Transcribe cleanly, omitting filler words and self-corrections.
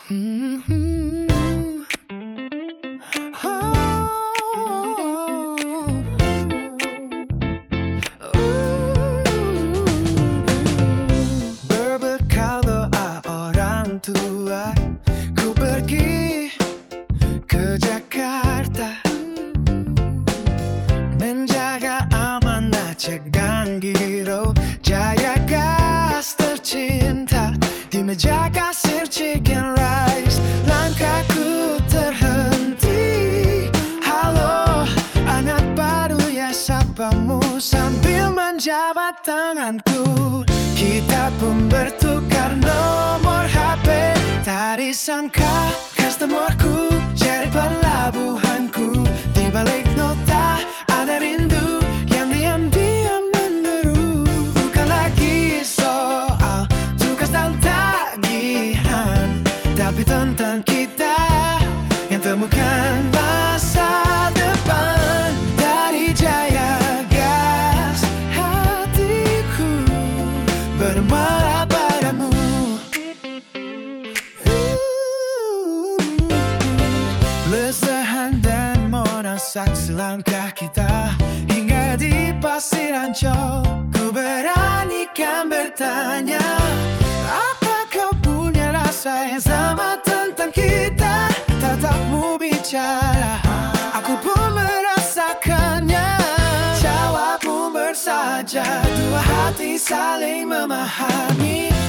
Mhm. Berbekal doa orang tua, ku pergi ke Jakarta, menjaga amanah cek dan giro Jaya Gas tercinta di meja kasir chicken rice. Langkahku terhenti, halo anak baru ya sapamu sambil menjabat tanganku. Kita pun bertukar nomor HP, tak disangka customerku jadi pelabuhanku. Di balik nota ada rindu yang diam-diam menderu. Bukan lagi soal tugas dan tagihan, tapi tentang kita yang temukan masa depan. Dari Jaya Gas, hatiku bermuara padamu. Lesahan dan monas saksi langkah kita hingga di Pasir Ancol. Ku beranikan bertanya, apa kau punya rasa yang sama tentang kita? Tatapmu bicara, aku pun merasakannya. Jawabmu bersaja, dua hati saling memahami.